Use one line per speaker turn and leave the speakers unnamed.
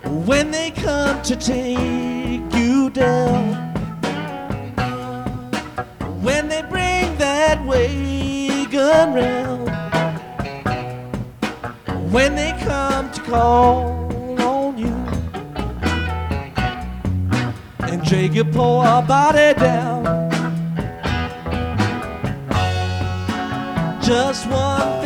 when they come to take you down, when they bring that wagon round, when they come to call on you and drag your poor body down. Just one